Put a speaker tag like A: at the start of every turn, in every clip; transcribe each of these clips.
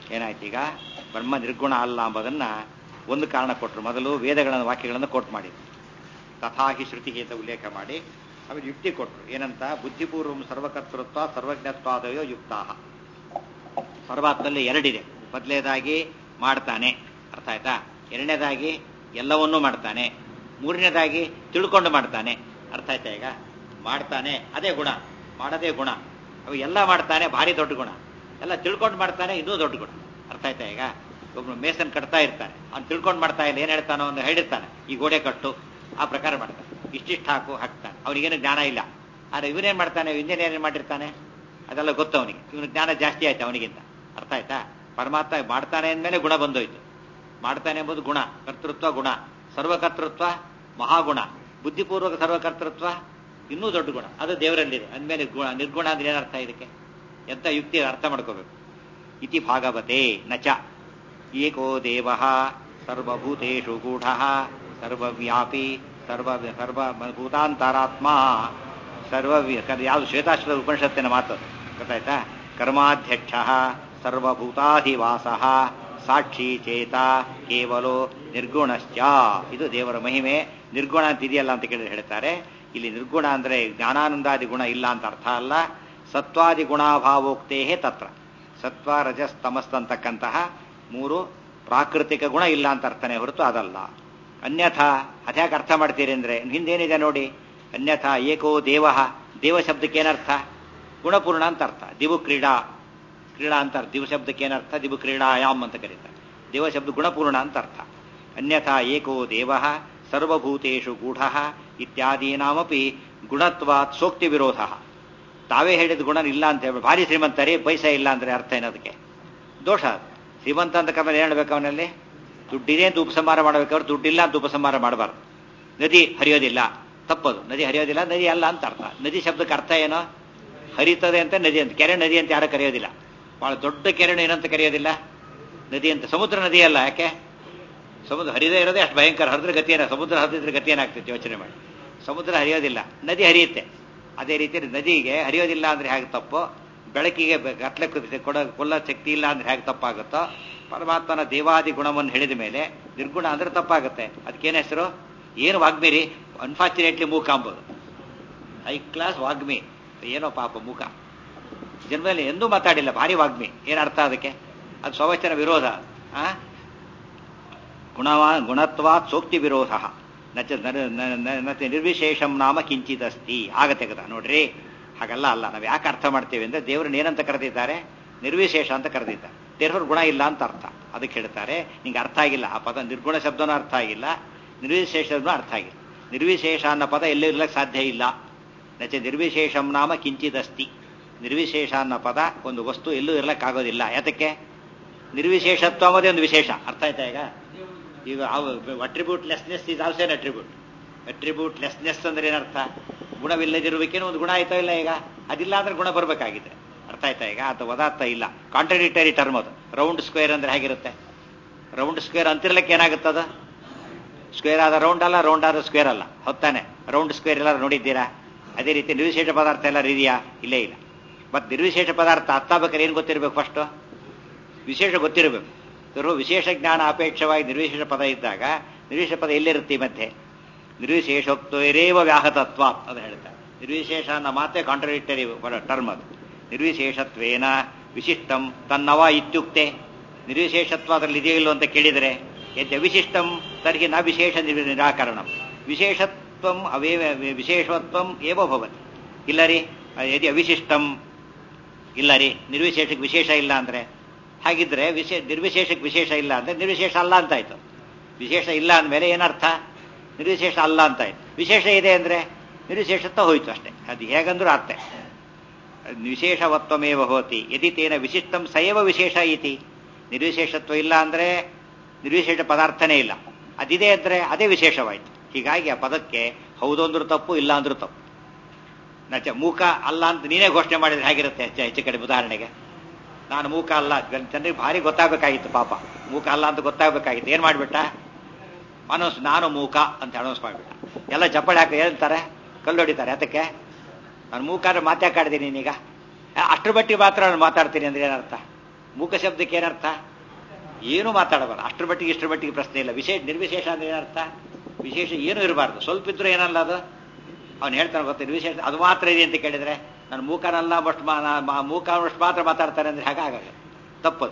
A: ಏನಾಯ್ತು ಈಗ ಬ್ರಹ್ಮ ನಿರ್ಗುಣ ಅಲ್ಲ ಎಂಬುದನ್ನ ಒಂದು ಕಾರಣ ಕೊಟ್ಟರು. ಮೊದಲು ವೇದಗಳ ವಾಕ್ಯಗಳನ್ನು ಕೋಟ್ ಮಾಡಿದ್ರು, ತಥಾಹಿ ಶ್ರುತಿ ಅಂತ ಉಲ್ಲೇಖ ಮಾಡಿ ಆಮೇಲೆ ಯುಕ್ತಿ ಕೊಟ್ಟರು. ಏನಂತ? ಬುದ್ಧಿಪೂರ್ವಂ ಸರ್ವಕರ್ತೃತ್ವ ಸರ್ವಜ್ಞತ್ವಾದಯೋ ಯುಕ್ತಾ. ಪರಮಾತ್ಮಲ್ಲಿ ಎರಡಿದೆ. ಮೊದಲನೇದಾಗಿ ಮಾಡ್ತಾನೆ, ಅರ್ಥ ಆಯ್ತಾ? ಎರಡನೇದಾಗಿ ಎಲ್ಲವನ್ನೂ ಮಾಡ್ತಾನೆ, ಮೂರನೇದಾಗಿ ತಿಳ್ಕೊಂಡು ಮಾಡ್ತಾನೆ, ಅರ್ಥ ಆಯ್ತಾ? ಈಗ ಮಾಡ್ತಾನೆ ಅದೇ ಗುಣ, ಮಾಡದೇ ಗುಣ. ಅವು ಎಲ್ಲ ಮಾಡ್ತಾನೆ ಭಾರಿ ದೊಡ್ಡ ಗುಣ, ಎಲ್ಲ ತಿಳ್ಕೊಂಡು ಮಾಡ್ತಾನೆ ಇನ್ನೂ ದೊಡ್ಡ ಗುಣ, ಅರ್ಥ ಆಯ್ತಾ? ಈಗ ಒಬ್ಬನು ಮೇಸನ್ ಕಟ್ತಾ ಇರ್ತಾನೆ, ಅವ್ನು ತಿಳ್ಕೊಂಡು ಮಾಡ್ತಾ ಇಲ್ಲ, ಏನ್ ಹೇಳ್ತಾನೋ ಅವ್ನು ಹೇಳಿರ್ತಾನೆ, ಈ ಗೋಡೆ ಕಟ್ಟು, ಆ ಪ್ರಕಾರ ಮಾಡ್ತಾನೆ, ಇಷ್ಟಿಷ್ಟು ಹಾಕು ಹಾಕ್ತಾನೆ, ಅವನಿಗೇನು ಜ್ಞಾನ ಇಲ್ಲ. ಆದರೆ ಇವನೇನ್ ಮಾಡ್ತಾನೆ, ಇಂಜಿನಿಯರ್ ಏನ್ ಮಾಡಿರ್ತಾನೆ, ಅದೆಲ್ಲ ಗೊತ್ತು ಅವನಿಗೆ, ಇವನು ಜ್ಞಾನ ಜಾಸ್ತಿ ಆಯ್ತು ಅವನಿಗಿಂತ, ಅರ್ಥ ಆಯ್ತಾ? ಪರಮಾತ್ಮ ಮಾಡ್ತಾನೆ ಅಂದಮೇಲೆ ಗುಣ ಬಂದೋಯ್ತು. ಮಾಡ್ತಾನೆ ಎಂಬುದು ಗುಣ, ಕರ್ತೃತ್ವ ಗುಣ, ಸರ್ವಕರ್ತೃತ್ವ ಮಹಾಗುಣ, ಬುದ್ಧಿಪೂರ್ವಕ ಸರ್ವಕರ್ತೃತ್ವ ಇನ್ನೂ ದೊಡ್ಡ ಗುಣ, ಅದು ದೇವರಲ್ಲಿದೆ ಅಂದಮೇಲೆ ಗುಣ. ನಿರ್ಗುಣ ಅಂದ್ರೆ ಏನರ್ಥ? ಇದಕ್ಕೆ ಎಂತ ಯುಕ್ತಿ ಅರ್ಥ ಮಾಡ್ಕೋಬೇಕು. ಇತಿ ಭಾಗವತೆ ನಚ ಏಕೋ ದೇವ ಸರ್ವಭೂತೇಷು ಗೂಢ ಸರ್ವವ್ಯಾಪಿ ಸರ್ವಭೂತಾಂತರಾತ್ಮ ಯಾವುದು ಶ್ವೇತಾಶ್ವರ ಉಪನಿಷತ್ತಿನ ಮಾತು ಗೊತ್ತಾಯ್ತಾ? ಕರ್ಮಾಧ್ಯಕ್ಷ ಸರ್ವಭೂತಾಧಿವಾಸ ಸಾಕ್ಷಿ ಚೇತ ಕೇವಲೋ ನಿರ್ಗುಣಶ್ಚ. ಇದು ದೇವರ ಮಹಿಮೆ. ನಿರ್ಗುಣ ಅಂತ ಇದೆಯಲ್ಲ ಅಂತ ಕೇಳಿದ್ರೆ ಹೇಳ್ತಾರೆ, ಇಲ್ಲಿ ನಿರ್ಗುಣ ಅಂದ್ರೆ ಜ್ಞಾನಾನಂದಾದಿ ಗುಣ ಇಲ್ಲ ಅಂತ ಅರ್ಥ ಅಲ್ಲ. ಸತ್ವಾದಿ ಗುಣಾಭಾವೋಕ್ತೇ ತತ್ರ ಸತ್ವ ರಜಸ್ ತಮಸ್ ಅಂತಕ್ಕಂತಹ ಮೂರು ಪ್ರಾಕೃತಿಕ ಗುಣ ಇಲ್ಲ ಅಂತ ಅರ್ಥನೇ ಹೊರತು ಅದಲ್ಲ. ಅನ್ಯಥಾ ಅದ್ಯಾಕೆ ಅರ್ಥ ಮಾಡ್ತೀರಿ ಅಂದ್ರೆ ಹಿಂದೇನಿದೆ ನೋಡಿ, ಅನ್ಯಥಾ ಏಕೋ ದೇವ, ದೇವ ಶಬ್ದಕ್ಕೆ ಏನರ್ಥ? ಗುಣಪೂರ್ಣ ಅಂತ ಅರ್ಥ. ದಿವು ಕ್ರೀಡಾ, ಕ್ರೀಡಾ ಅಂತ ಅರ್ಥ. ದಿವ ಶಬ್ದಕ್ಕೆ ಏನರ್ಥ? ದಿವು ಕ್ರೀಡಾಯಾಮ್ ಅಂತ ಕರೀತಾರೆ. ದೇವ ಶಬ್ದ ಗುಣಪೂರ್ಣ ಅಂತ ಅರ್ಥ. ಅನ್ಯಥಾ ಏಕೋ ದೇವ ಸರ್ವಭೂತೇಷು ಗೂಢ ಇತ್ಯಾದೀನಾಮಪಿ ಗುಣತ್ವಾತ್ ಸೋಕ್ತಿ ವಿರೋಧ. ತಾವೇ ಹೇಳಿದ ಗುಣ ಇಲ್ಲ ಅಂತ ಹೇಳಿ, ಭಾರಿ ಶ್ರೀಮಂತರಿ ಪೈಸಾ ಇಲ್ಲ ಅಂದ್ರೆ ಅರ್ಥ ಏನದಕ್ಕೆ? ದೋಷ. ಶ್ರೀಮಂತ ಅಂತ ಕಮ್ಮಿ ಏನ್ ಹೇಳ್ಬೇಕು ಅವನಲ್ಲಿ? ದುಡ್ಡಿದೆ ಅಂತ ಉಪಸಂಹಾರ ಮಾಡಬೇಕಾದ್ರೆ ದುಡ್ಡಿಲ್ಲ ಅಂತ ಉಪಸಂಹಾರ ಮಾಡಬಾರ್ದು. ನದಿ ಹರಿಯೋದಿಲ್ಲ, ತಪ್ಪದು. ನದಿ ಹರಿಯೋದಿಲ್ಲ, ನದಿ ಅಲ್ಲ ಅಂತ ಅರ್ಥ. ನದಿ ಶಬ್ದಕ್ಕೆ ಅರ್ಥ ಏನೋ? ಹರಿತದೆ ಅಂತ ನದಿ ಅಂತ. ಕೆರೆ ನದಿ ಅಂತ ಯಾರು ಕರೆಯೋದಿಲ್ಲ. ಬಹಳ ದೊಡ್ಡ ಕೆರೆನು ಏನಂತ ಕರೆಯೋದಿಲ್ಲ? ನದಿ ಅಂತ. ಸಮುದ್ರ ನದಿ ಅಲ್ಲ. ಯಾಕೆ? ಸಮುದ್ರ ಹರಿದೇ ಇರೋದೇ ಅಷ್ಟು ಭಯಂಕರ. ಹರಿದ್ರೆ ಗತಿ ಏನ? ಸಮುದ್ರ ಹರಿದ್ರೆ ಗತಿ ಏನಾಗ್ತೈತೆ ಯೋಚನೆ ಮಾಡಿ. ಸಮುದ್ರ ಹರಿಯೋದಿಲ್ಲ, ನದಿ ಹರಿಯುತ್ತೆ. ಅದೇ ರೀತಿ ನದಿಗೆ ಹರಿಯೋದಿಲ್ಲ ಅಂದ್ರೆ ಹೇಗೆ ತಪ್ಪು, ಬೆಳಕಿಗೆ ಗಟ್ಲೆ ಕೊಲ್ಲ ಶಕ್ತಿ ಇಲ್ಲ ಅಂದ್ರೆ ಹೇಗೆ ತಪ್ಪಾಗುತ್ತೋ, ಪರಮಾತ್ಮನ ದೇವಾದಿ ಗುಣವನ್ನು ಹೇಳಿದ ಮೇಲೆ ನಿರ್ಗುಣ ಅಂದ್ರೆ ತಪ್ಪಾಗುತ್ತೆ. ಅದಕ್ಕೇನು ಹೆಸರು? ಏನು ವಾಗ್ಮಿರಿ? ಅನ್ಫಾರ್ಚುನೇಟ್ಲಿ ಮೂಕ ಅಂಬೋದು. ಹೈ ಕ್ಲಾಸ್ ವಾಗ್ಮಿ, ಏನೋ ಪಾಪ ಮೂಕ, ಜನ್ಮದಲ್ಲಿ ಎಂದೂ ಮಾತಾಡಿಲ್ಲ, ಭಾರಿ ವಾಗ್ಮಿ. ಏನು ಅರ್ಥ ಅದಕ್ಕೆ? ಅದು ಸ್ವವಚನ ವಿರೋಧ. ಗುಣತ್ವಾತ್ ಸೋಕ್ತಿ ವಿರೋಧ ನಚ ನಿರ್ವಿಶೇಷಂ ನಾಮ ಕಿಂಚಿದಸ್ತಿ. ಆಗತ್ತೆ ಕದ ನೋಡ್ರಿ, ಹಾಗಲ್ಲ ಅಲ್ಲ. ನಾವು ಯಾಕೆ ಅರ್ಥ ಮಾಡ್ತೇವೆ ಅಂದ್ರೆ ದೇವ್ರನ್ನ ಏನಂತ ಕರೆದಿದ್ದಾರೆ? ನಿರ್ವಿಶೇಷ ಅಂತ ಕರೆದಿದ್ದಾರೆ. ದೇವ್ರ ಗುಣ ಇಲ್ಲ ಅಂತ ಅರ್ಥ. ಅದಕ್ಕೆ ಹೇಳ್ತಾರೆ ನಿಂಗೆ ಅರ್ಥ ಆಗಿಲ್ಲ ಆ ಪದ. ನಿರ್ಗುಣ ಶಬ್ದನೂ ಅರ್ಥ ಆಗಿಲ್ಲ, ನಿರ್ವಿಶೇಷನೂ ಅರ್ಥ ಆಗಿಲ್ಲ. ನಿರ್ವಿಶೇಷ ಅನ್ನೋ ಪದ ಎಲ್ಲೂ ಇರ್ಲಕ್ಕೆ ಸಾಧ್ಯ ಇಲ್ಲ. ನಚ ನಿರ್ವಿಶೇಷಂ ನಾಮ ಕಿಂಚಿದಸ್ತಿ. ನಿರ್ವಿಶೇಷ ಅನ್ನೋ ಪದ ಒಂದು ವಸ್ತು ಎಲ್ಲೂ ಇರ್ಲಕ್ಕಾಗೋದಿಲ್ಲ. ಯಾತಕ್ಕೆ? ನಿರ್ವಿಶೇಷತ್ವ ಅನ್ನೋದೇ ಒಂದು ವಿಶೇಷ. ಅರ್ಥ ಆಯ್ತಾ? ಈಗ attributelessness is also an attribute. Attributelessness ಅಂದ್ರೆ ಏನರ್ಥ? ಗುಣವಿಲ್ಲದಿರುವಿಕೇನೋ ಒಂದು ಗುಣ ಆಯ್ತಾ ಇಲ್ಲ? ಈಗ ಅದಿಲ್ಲ ಅಂದ್ರೆ ಗುಣ ಬರಬೇಕಾಗಿದೆ. ಅರ್ಥ ಆಯ್ತಾ? ಈಗ ಅದು ಪದಾರ್ಥ ಇಲ್ಲ, ಕಾಂಟ್ರಡಿಕ್ಟರಿ ಟರ್ಮ್ ಅದು. ರೌಂಡ್ ಸ್ಕ್ವೇರ್ ಅಂದ್ರೆ ಹೇಗಿರುತ್ತೆ? ರೌಂಡ್ ಸ್ಕ್ವೇರ್ ಅಂತಿರ್ಲಿಕ್ಕೆ ಏನಾಗುತ್ತದ? ಸ್ಕ್ವೇರ್ ಆದ ರೌಂಡ್ ಅಲ್ಲ, ರೌಂಡ್ ಆದ ಸ್ಕ್ವೇರ್ ಅಲ್ಲ. ಹೊತ್ತಾನೆ ರೌಂಡ್ ಸ್ಕ್ವೇರ್ ಎಲ್ಲರೂ ನೋಡಿದ್ದೀರಾ? ಅದೇ ರೀತಿ ನಿರ್ವಿಶೇಷ ಪದಾರ್ಥ ಎಲ್ಲರೂ ಇದೆಯಾ? ಇಲ್ಲೇ ಇಲ್ಲ. ಮತ್ತೆ ನಿರ್ವಿಶೇಷ ಪದಾರ್ಥ ಅರ್ಥಬೇಕಾದ್ರೆ ಏನು ಗೊತ್ತಿರಬೇಕು? ಫಸ್ಟ್ ವಿಶೇಷ ಗೊತ್ತಿರಬೇಕು. ವಿಶೇಷ ಜ್ಞಾನ ಅಪೇಕ್ಷವಾಗಿ ನಿರ್ವಿಶೇಷ ಪದ ಇದ್ದಾಗ ನಿರ್ವಿಶೇಷ ಪದ ಎಲ್ಲಿರುತ್ತೆ ಈ ಮಧ್ಯೆ? ನಿರ್ವಿಶೇಷತ್ವೇರೇವ ವ್ಯಾಹತತ್ವ ಅದು ಹೇಳ್ತಾರೆ. ನಿರ್ವಿಶೇಷ ಅನ್ನೋ ಮಾತೆ ಕಾಂಟ್ರಡಿಕ್ಟರಿ ಟರ್ಮ್ ಅದು. ನಿರ್ವಿಶೇಷತ್ವೇನ ವಿಶಿಷ್ಟಂ ತನ್ನವ ಇತ್ಯುಕ್ತೆ. ನಿರ್ವಿಶೇಷತ್ವ ಅದರಲ್ಲಿ ಇದೆಯೋ ಇಲ್ಲೋ ಅಂತ ಕೇಳಿದರೆ ಯದ್ಯ ವಿಶಿಷ್ಟಂ ತರ್ಹಿ ನ ವಿಶೇಷ ನಿರಾಕರಣಂ. ವಿಶೇಷತ್ವಂ ವಿಶೇಷತ್ವಂ ಏವ ಭವತಿ. ಇಲ್ಲ ರೀ, ಯದಿ ಅವಿಶಿಷ್ಟಂ ಇಲ್ಲ ರೀ, ನಿರ್ವಿಶೇಷಕ್ಕೆ ವಿಶೇಷ ಇಲ್ಲ ಅಂದ್ರೆ, ಹಾಗಿದ್ರೆ ನಿರ್ವಿಶೇಷಕ್ಕೆ ವಿಶೇಷ ಇಲ್ಲ ಅಂದ್ರೆ ನಿರ್ವಿಶೇಷ ಅಲ್ಲ ಅಂತಾಯ್ತು. ವಿಶೇಷ ಇಲ್ಲ ಅಂದಮೇಲೆ ಏನರ್ಥ? ನಿರ್ವಿಶೇಷ ಅಲ್ಲ ಅಂತಾಯ್ತು. ವಿಶೇಷ ಇದೆ ಅಂದ್ರೆ ನಿರ್ವಿಶೇಷತ್ವ ಹೋಯ್ತು ಅಷ್ಟೇ. ಅದು ಹೇಗಂದ್ರೂ ಅರ್ಥ. ವಿಶೇಷವತ್ವಮೇವ ಭವತಿ ಯದಿ ತೇನ ವಿಶಿಷ್ಟಂ ಸಯವ ವಿಶೇಷ ಇತಿ. ನಿರ್ವಿಶೇಷತ್ವ ಇಲ್ಲ ಅಂದ್ರೆ ನಿರ್ವಿಶೇಷ ಪದಾರ್ಥನೇ ಇಲ್ಲ, ಅದಿದೆ ಅಂದ್ರೆ ಅದೇ ವಿಶೇಷವಾಯ್ತು. ಹೀಗಾಗಿ ಆ ಪದಕ್ಕೆ ಹೌದು ಅಂದ್ರೂ ತಪ್ಪು, ಇಲ್ಲ ಅಂದ್ರೂ ತಪ್ಪು. ನಚ ಮೂಕ ಅಲ್ಲ ಅಂತ ನೀನೇ ಘೋಷಣೆ ಮಾಡಿದ್ರೆ ಹೇಗಿರುತ್ತೆ? ಹೆಚ್ಚು ಕಡೆ ಉದಾಹರಣೆಗೆ ನಾನು ಮೂಕ ಅಲ್ಲ, ಜನರಿಗೆ ಭಾರಿ ಗೊತ್ತಾಗಬೇಕಾಗಿತ್ತು. ಪಾಪ ಮೂಕ ಅಲ್ಲ ಅಂತ ಗೊತ್ತಾಗಬೇಕಾಗಿತ್ತು. ಏನ್ ಮಾಡ್ಬಿಟ್ಟ? ನಾನು ಮೂಕ ಅಂತ ಅನೌನ್ಸ್ ಮಾಡ್ಬಿಟ್ಟ. ಎಲ್ಲ ಚಪ್ಪಾಳೆ ಹಾಕಿ ಹೇಳ್ತಾರೆ, ಕಲ್ಲು ಹೊಡಿತಾರೆ. ಅದಕ್ಕೆ ನಾನು ಮೂಕ ಅಂದ್ರೆ ಮಾತಾಡ್ತೀನಿ ನೀನೀಗ, ಅಷ್ಟರ ಬಟ್ಟಿ ಮಾತ್ರ ನಾನು ಮಾತಾಡ್ತೀನಿ ಅಂದ್ರೆ ಏನರ್ಥ? ಮೂಕ ಶಬ್ದಕ್ಕೆ ಏನರ್ಥ? ಏನೂ ಮಾತಾಡಬಾರ್ದು, ಅಷ್ಟರ ಮಟ್ಟಿಗೆ ಇಷ್ಟರ ಮಟ್ಟಿಗೆ ಪ್ರಶ್ನೆ ಇಲ್ಲ. ನಿರ್ವಿಶೇಷ ಅಂದ್ರೆ ಏನರ್ಥ? ವಿಶೇಷ ಏನೂ ಇರಬಾರ್ದು, ಸ್ವಲ್ಪ ಇದ್ರೂ ಏನಲ್ಲ ಅದು. ಅವ್ನು ಹೇಳ್ತಾನೆ ಗೊತ್ತ, ನಿರ್ವಿಶೇಷ ಅದು ಮಾತ್ರ ಇದೆ ಅಂತ ಕೇಳಿದ್ರೆ ನಾನು ಮೂಕನಲ್ಲ ಮೂಕನಷ್ಟು ಮಾತ್ರ ಮಾತಾಡ್ತಾರೆ ಅಂದ್ರೆ ಹಾಗಾಗಲ್ಲ, ತಪ್ಪದು.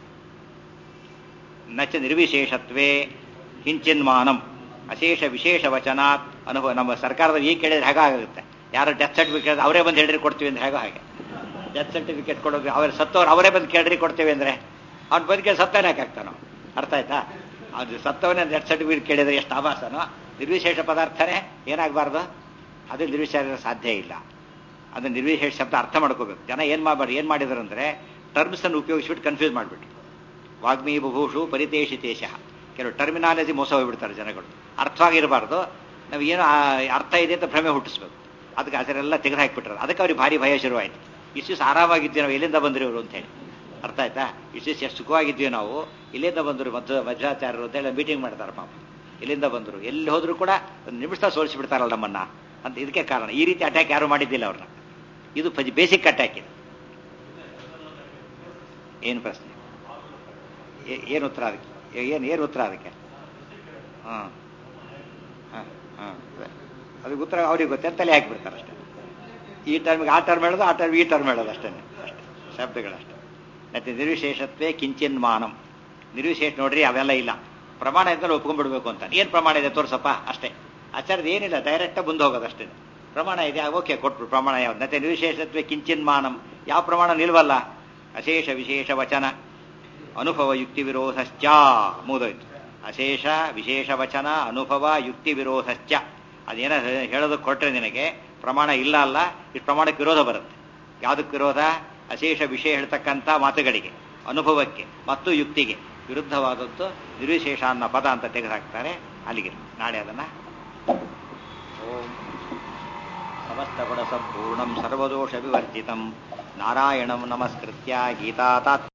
A: ನಚ ನಿರ್ವಿಶೇಷತ್ವೇ ಕಿಂಚಿನ್ಮಾನಂ ಅಶೇಷ ವಿಶೇಷ ವಚನಾತ್ ಅನುಭವ. ನಮ್ಮ ಸರ್ಕಾರದಲ್ಲಿ ಈಗ ಕೇಳಿದ್ರೆ ಹಾಗಾಗುತ್ತೆ. ಯಾರು ಡೆತ್ ಸರ್ಟಿಫಿಕೇಟ್ ಅವರೇ ಬಂದು ಹೇಳ್ರಿ ಕೊಡ್ತೀವಿ ಅಂದ್ರೆ ಹಾಗೆ ಡೆತ್ ಸರ್ಟಿಫಿಕೇಟ್ ಕೊಡೋದು ಅವ್ರು ಸತ್ತವ್ರು ಅವರೇ ಬಂದು ಕೇಳ್ರಿ ಕೊಡ್ತೇವೆ ಅಂದ್ರೆ ಅವ್ನು ಬಂದು ಕೇಳಿ ಸತ್ತವನೇ ಹಾಕ್ತಾನೋ. ಅರ್ಥ ಆಯ್ತಾ? ಅದು ಸತ್ತವನೇ ಡೆತ್ ಸರ್ಟಿಫಿಕೇಟ್ ಕೇಳಿದ್ರೆ ಎಷ್ಟು ಆಭಾಸನೋ. ನಿರ್ವಿಶೇಷ ಪದಾರ್ಥನೇ ಏನಾಗಬಾರ್ದು, ಅದು ನಿರ್ವಿಶೇಷ ಸಾಧ್ಯ ಇಲ್ಲ. ಅದು ನಿರ್ವಿಶೇಷ ಶಬ್ದ ಅರ್ಥ ಮಾಡ್ಕೋಬೇಕು. ಜನ ಏನು ಮಾಡಿದ್ರು ಅಂದರೆ ಟರ್ಮ್ಸನ್ನು ಉಪಯೋಗಿಸ್ಬಿಟ್ಟು ಕನ್ಫ್ಯೂಸ್ ಮಾಡಿಬಿಟ್ರು. ವಾಗ್ಮೀ ಬಭೂಷು ಪರಿತೇಶಿತೇಶ, ಕೆಲವು ಟರ್ಮಿನಾಲಜಿ ಮೋಸ ಹೋಗ್ಬಿಡ್ತಾರೆ ಜನಗಳು. ಅರ್ಥವಾಗಿರಬಾರ್ದು, ನಾವು ಏನು ಅರ್ಥ ಇದೆ ಅಂತ ಭ್ರಮೆ ಹುಟ್ಟಿಸ್ಬೇಕು. ಅದಕ್ಕೆ ಅದರೆಲ್ಲ ತೆಗೆದು ಹಾಕಿಬಿಟ್ರು. ಅದಕ್ಕೆ ಅವ್ರಿಗೆ ಭಾರಿ ಭಯ ಶುರುವಾಯಿತು. ಇಷ್ಟು ಆರಾಮಾಗಿದ್ವಿ ನಾವು, ಎಲ್ಲಿಂದ ಬಂದ್ರಿ ಇವರು ಅಂತೇಳಿ. ಅರ್ಥ ಆಯ್ತಾ? ಇಷ್ಟು ಎಷ್ಟು ಸುಖವಾಗಿದ್ವಿ ನಾವು, ಇಲ್ಲಿಂದ ಬಂದರು ಮಧ್ವಾಚಾರ್ಯರು ಅಂತೇಳಿ ಮೀಟಿಂಗ್ ಮಾಡ್ತಾರೆ. ಪಾಪ ಎಲ್ಲಿಂದ ಬಂದರು, ಎಲ್ಲಿ ಹೋದ್ರು ಕೂಡ ಒಂದು ನಿಮಿಷ ಸೋಲಿಸಿಬಿಡ್ತಾರಲ್ಲ ನಮ್ಮನ್ನ ಅಂತ. ಇದಕ್ಕೆ ಕಾರಣ. ಈ ರೀತಿ ಅಟ್ಯಾಕ್ ಯಾರು ಮಾಡಿದ್ದಿಲ್ಲ ಅವ್ರನ್ನ. ಇದು ಬೇಸಿಕ್ ಅಟ್ಯಾಕ್ ಇದು. ಏನು ಪ್ರಶ್ನೆ? ಏನು ಉತ್ತರ ಅದಕ್ಕೆ? ಏನು ಉತ್ತರ ಅದಕ್ಕೆ? ಹಾಂ ಹಾಂ ಹಾಂ ಅದಕ್ಕೆ ಉತ್ತರ ಅವ್ರಿಗೆ ಗೊತ್ತೇ, ತಲೆ ಹಾಕಿಬಿಡ್ತಾರೆ ಅಷ್ಟೇ. ಈ ಟರ್ಮಿಗೆ ಆ ಟರ್ಮ್ ಹೇಳೋದು, ಆ ಟರ್ಮ್ ಈ ಟರ್ಮ್ ಹೇಳೋದು ಅಷ್ಟೇ, ಅಷ್ಟೇ ಶಬ್ದಗಳಷ್ಟೇ. ಮತ್ತೆ ನಿರ್ವಿಶೇಷತ್ವೇ ಕಿಂಚಿನ್ಮಾನಂ. ನಿರ್ವಿಶೇಷ ನೋಡ್ರಿ ಅವೆಲ್ಲ ಇಲ್ಲ, ಪ್ರಮಾಣ ಇದ್ದಲ್ಲಿ ಒಪ್ಕೊಂಡ್ಬಿಡ್ಬೇಕು ಅಂತ. ಏನು ಪ್ರಮಾಣ ಇದೆ ತೋರ್ಸಪ್ಪ ಅಷ್ಟೇ. ಆಚಾರ್ಯದ ಏನಿಲ್ಲ, ಡೈರೆಕ್ಟಾಗಿ ಮುಂದೆ ಹೋಗೋದು ಅಷ್ಟೇ. ಪ್ರಮಾಣ ಇದೆ, ಓಕೆ ಕೊಟ್ಬಿಡು. ಪ್ರಮಾಣ ಯಾವ್ದು? ಮತ್ತೆ ನಿರ್ವಿಶೇಷತ್ವೇ ಕಿಂಚಿನ್ಮಾನಂ, ಯಾವ ಪ್ರಮಾಣ ನಿಲ್ವಲ್ಲ. ಅಶೇಷ ವಿಶೇಷ ವಚನ ಅನುಭವ ಯುಕ್ತಿ ವಿರೋಧಶ್ಚ. ಮುಗಿದೋಯ್ತು. ಅಶೇಷ ವಿಶೇಷ ವಚನ ಅನುಭವ ಯುಕ್ತಿ ವಿರೋಧಶ್ಚ. ಅದೇನ ಹೇಳೋದಕ್ಕೆ ಕೊಟ್ಟರೆ ನಿನಗೆ ಪ್ರಮಾಣ ಇಲ್ಲ ಅಲ್ಲ, ಇಷ್ಟು ಪ್ರಮಾಣಕ್ಕೆ ವಿರೋಧ ಬರುತ್ತೆ. ಯಾವುದಕ್ಕೆ ವಿರೋಧ? ಅಶೇಷ ವಿಷಯ ಹೇಳ್ತಕ್ಕಂಥ ಮಾತುಗಳಿಗೆ, ಅನುಭವಕ್ಕೆ ಮತ್ತು ಯುಕ್ತಿಗೆ ವಿರುದ್ಧವಾದದ್ದು ನಿರ್ವಿಶೇಷ ಅನ್ನೋ ಪದ ಅಂತ ತೆಗೆದುಹಾಕ್ತಾರೆ. ಅಲ್ಲಿಗೆ ನಾಳೆ ಅದನ್ನು ಓಂ ಸಮಸ್ತ ಗುಣ ಸಂಪೂರ್ಣಂ ಸರ್ವದೋಷ ವಿವರ್ಜಿತಂ ನಾರಾಯಣಂ ನಮಸ್ಕೃತ್ಯ ಗೀತಾ